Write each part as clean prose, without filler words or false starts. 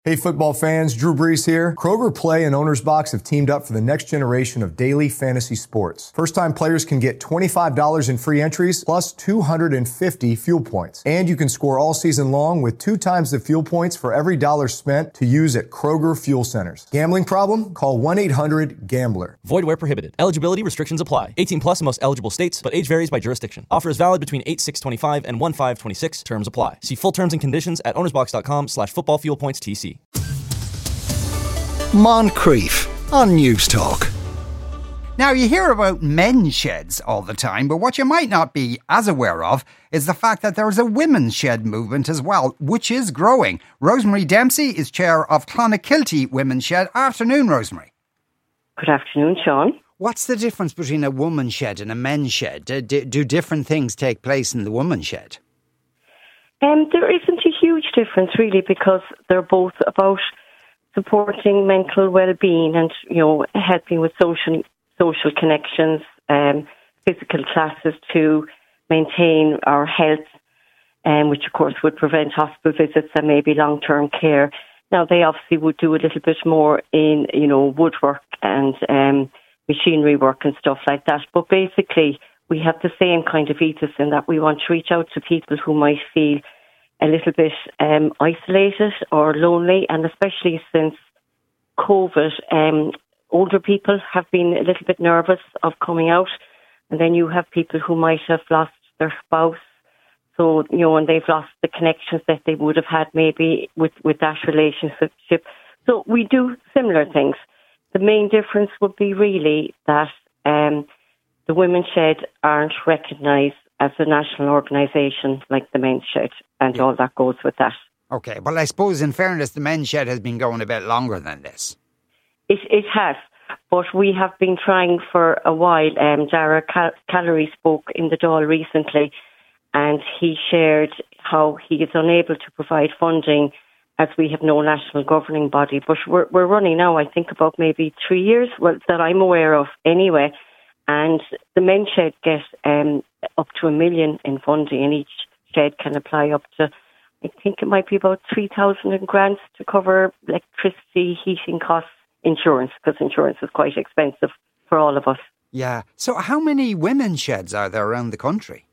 Hey football fans, Drew Brees here. Kroger Play and Owner's Box have teamed up for the next generation of daily fantasy sports. First-time players can get $25 in free entries plus 250 fuel points. And you can score all season long with 2 times the fuel points for every dollar spent to use at Kroger Fuel Centers. Gambling problem? Call 1-800-GAMBLER. Void where prohibited. Eligibility restrictions apply. 18 plus in most eligible states, but age varies by jurisdiction. Offer is valid between 8/6/25 and 1/5/26. Terms apply. See full terms and conditions at ownersbox.com/footballfuelpointstc. Moncrief on News Talk. Now, you hear about men's sheds all the time, but what you might not be as aware of is the fact that there's a women's shed movement as well, which is growing. Rosemary Dempsey is chair of Clonakilty Women's Shed. Afternoon, Rosemary. Good afternoon, Sean. What's the difference between a woman's shed and a men's shed? Do different things take place in the woman's shed? There isn't a huge difference, really, because they're both about supporting mental well-being and, helping with social connections, physical classes to maintain our health, which of course would prevent hospital visits and maybe long-term care. Now, they obviously would do a little bit more in, woodwork and machinery work and stuff like that. But basically, we have the same kind of ethos in that we want to reach out to people who might feel a little bit isolated or lonely, and especially since COVID, older people have been a little bit nervous of coming out, and then you have people who might have lost their spouse, so and they've lost the connections that they would have had maybe with that relationship. So we do similar things. The main difference would be really that the Women's Shed aren't recognised as a national organisation like the Men's Shed, and all that goes with that. Okay, well, I suppose in fairness, the Men's Shed has been going a bit longer than this. It has, but we have been trying for a while. Dara Callery spoke in the Dáil recently, and he shared how he is unable to provide funding as we have no national governing body. But we're running now, I think, about maybe 3 years, that I'm aware of anyway. And the Men's Shed get up to $1 million in funding, and each shed can apply up to, I think it might be about 3,000 in grants to cover electricity, heating costs, insurance, because insurance is quite expensive for all of us. Yeah. So how many women's sheds are there around the country?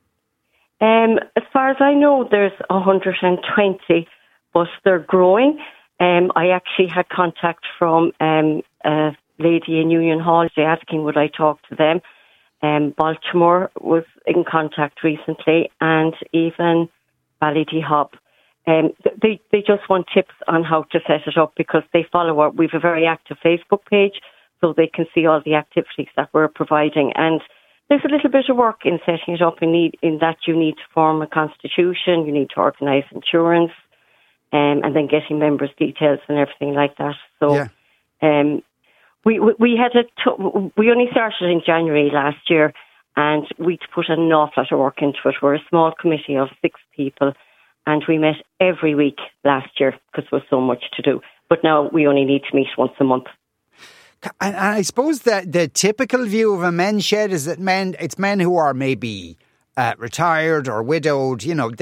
As far as I know, there's 120, but they're growing. I actually had contact from a lady in Union Hall asking would I talk to them. Baltimore was in contact recently, and even Ballydehop. They just want tips on how to set it up, because they follow we have a very active Facebook page, so they can see all the activities that we're providing. And there's a little bit of work in setting it up in that you need to form a constitution, you need to organise insurance, and then getting members' details and everything like that. So, yeah. We had we only started in January last year, and we put an awful lot of work into it. We're a small committee of 6 people, and we met every week last year because there was so much to do. But now we only need to meet once a month. And I suppose that the typical view of a men's shed is that it's men who are maybe retired or widowed.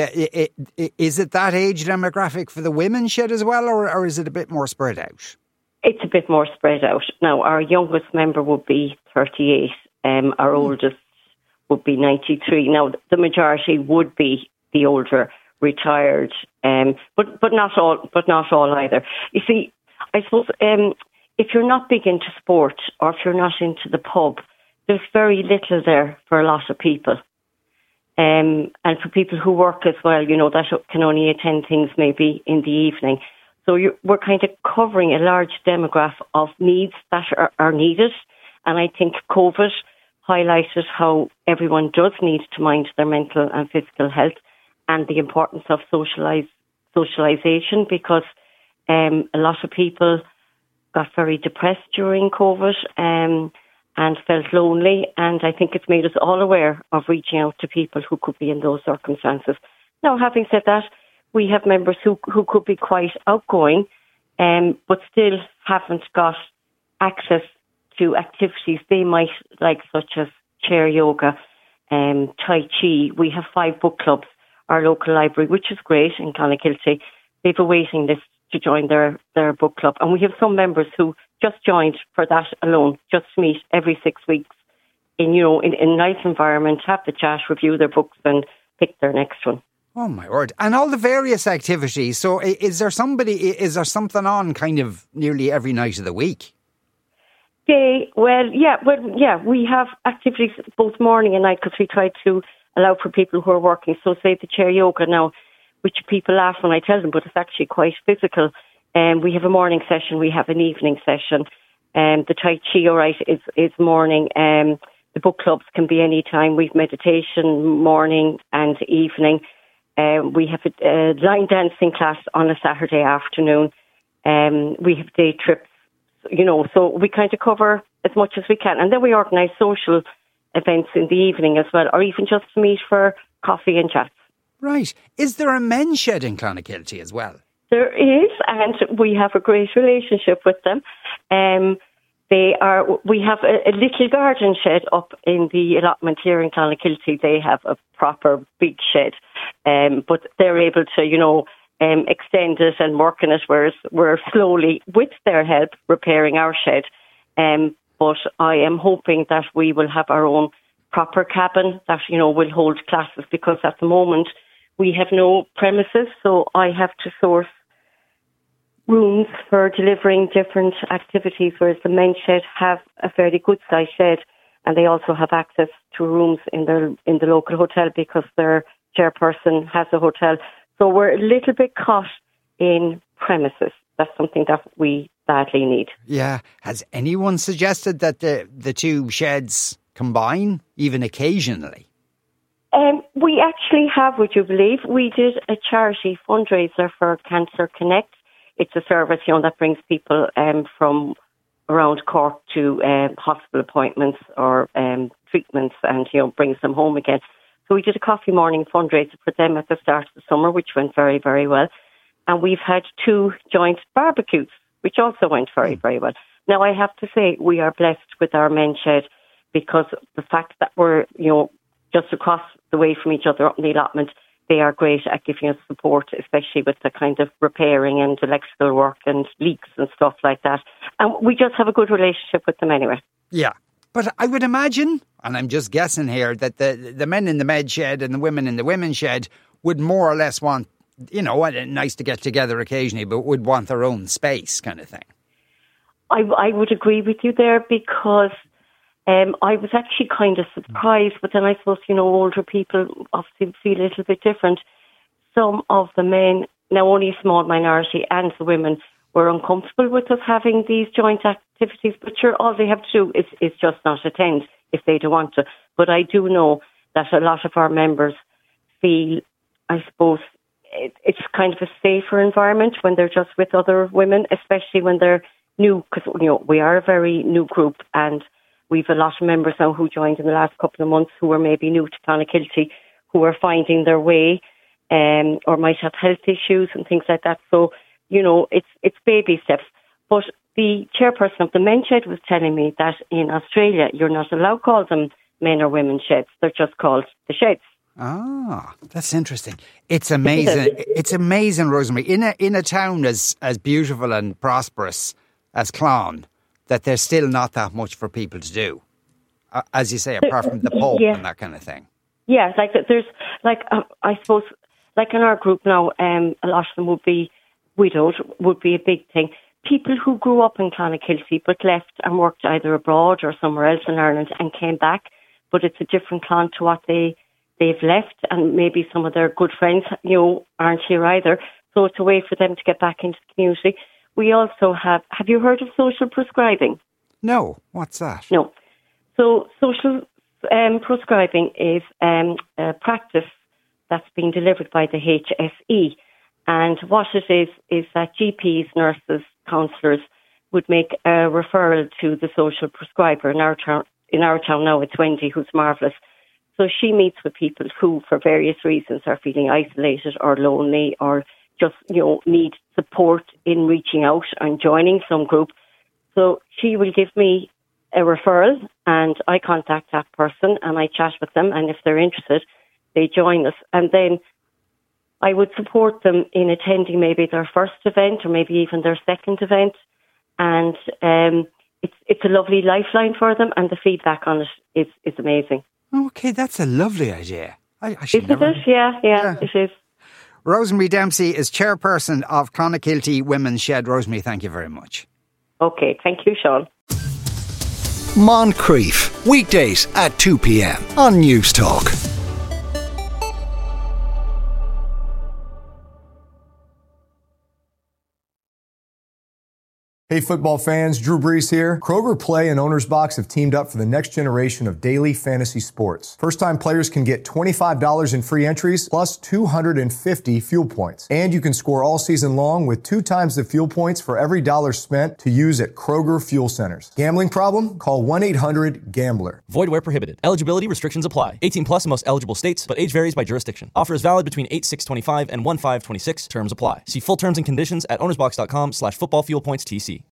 Is it that age demographic for the women's shed as well, or is it a bit more spread out? It's a bit more spread out. Now, our youngest member would be 38. Our oldest would be 93. Now, the majority would be the older, retired, but not all. But not all either. You see, I suppose if you're not big into sport, or if you're not into the pub, there's very little there for a lot of people. And for people who work as well, that can only attend things maybe in the evening. So we're kind of covering a large demographic of needs that are needed. And I think COVID highlighted how everyone does need to mind their mental and physical health, and the importance of socialisation, because a lot of people got very depressed during COVID and felt lonely. And I think it's made us all aware of reaching out to people who could be in those circumstances. Now, having said that, we have members who could be quite outgoing, but still haven't got access to activities they might like, such as chair yoga, Tai Chi. We have 5 book clubs, our local library, which is great in Clonakilty. They have a waiting list to join their book club. And we have some members who just joined for that alone, just to meet every 6 weeks in a nice environment, have the chat, review their books and pick their next one. Oh my word. And all the various activities. So is there something on kind of nearly every night of the week? We have activities both morning and night because we try to allow for people who are working. So say the chair yoga now, which people laugh when I tell them, but it's actually quite physical. We have a morning session, we have an evening session. The Tai Chi, all right, is morning. The book clubs can be any time. We've meditation morning and evening. We have a line dancing class on a Saturday afternoon. We have day trips, so we kind of cover as much as we can. And then we organise social events in the evening as well, or even just to meet for coffee and chats. Right. Is there a men's shed in Clonakilty as well? There is, and we have a great relationship with them. We have a little garden shed up in the allotment here in Clonakilty. They have a proper big shed, but they're able to, extend it and work in it, whereas we're slowly, with their help, repairing our shed. But I am hoping that we will have our own proper cabin that, will hold classes, because at the moment we have no premises, so I have to source rooms for delivering different activities, whereas the men's shed have a fairly good sized shed, and they also have access to rooms in the local hotel because their chairperson has a hotel. So we're a little bit caught in premises. That's something that we badly need. Yeah. Has anyone suggested that the two sheds combine, even occasionally? We actually have, would you believe? We did a charity fundraiser for Cancer Connect. It's a service, that brings people from around Cork to hospital appointments or treatments and, brings them home again. So we did a coffee morning fundraiser for them at the start of the summer, which went very, very well. And we've had 2 joint barbecues, which also went very, very well. Now, I have to say, we are blessed with our men's shed because the fact that we're, just across the way from each other up in the allotment, they are great at giving us support, especially with the kind of repairing and electrical work and leaks and stuff like that. And we just have a good relationship with them anyway. Yeah. But I would imagine, and I'm just guessing here, that the men in the med shed and the women in the women's shed would more or less want, nice to get together occasionally, but would want their own space kind of thing. I would agree with you there because I was actually kind of surprised, but then I suppose, older people obviously feel a little bit different. Some of the men, now only a small minority, and the women were uncomfortable with us having these joint activities, but sure, all they have to do is just not attend if they don't want to. But I do know that a lot of our members feel, I suppose, it's kind of a safer environment when they're just with other women, especially when they're new, because, we are a very new group, and we've a lot of members now who joined in the last couple of months who are maybe new to Clonakilty, who are finding their way or might have health issues and things like that. So, it's baby steps. But the chairperson of the men's shed was telling me that in Australia, you're not allowed to call them men or women's sheds. They're just called the sheds. Ah, that's interesting. It's amazing. It's amazing, Rosemary. In a town as beautiful and prosperous as Clon, that there's still not that much for people to do, as you say, apart from the pub and that kind of thing. Yeah, there's I suppose, in our group now, a lot of them would be widowed, would be a big thing. People who grew up in Clonakilty but left and worked either abroad or somewhere else in Ireland and came back, but it's a different Clon to what they've left, and maybe some of their good friends, aren't here either. So it's a way for them to get back into the community. We also have you heard of social prescribing? No, what's that? No. So social prescribing is a practice that's being delivered by the HSE. And what it is that GPs, nurses, counsellors would make a referral to the social prescriber. In our town now, it's Wendy, who's marvellous. So she meets with people who, for various reasons, are feeling isolated or lonely or just, need support in reaching out and joining some group. So she will give me a referral and I contact that person and I chat with them. And if they're interested, they join us. And then I would support them in attending maybe their first event or maybe even their second event. And it's a lovely lifeline for them, and the feedback on it is amazing. Okay, that's a lovely idea. Isn't it? Yeah, it is. Rosemary Dempsey is chairperson of Clonakilty Women's Shed. Rosemary, thank you very much. Okay, thank you, Sean. Moncrief, weekdays at 2 p.m. on News Talk. Hey football fans, Drew Brees here. Kroger Play and Owner's Box have teamed up for the next generation of daily fantasy sports. First-time players can get $25 in free entries plus 250 fuel points. And you can score all season long with 2 times the fuel points for every dollar spent to use at Kroger Fuel Centers. Gambling problem? Call 1-800-GAMBLER. Void where prohibited. Eligibility restrictions apply. 18 plus in most eligible states, but age varies by jurisdiction. Offer is valid between 8/6/25 and 1/5/26. Terms apply. See full terms and conditions at ownersbox.com/footballfuelpointstc.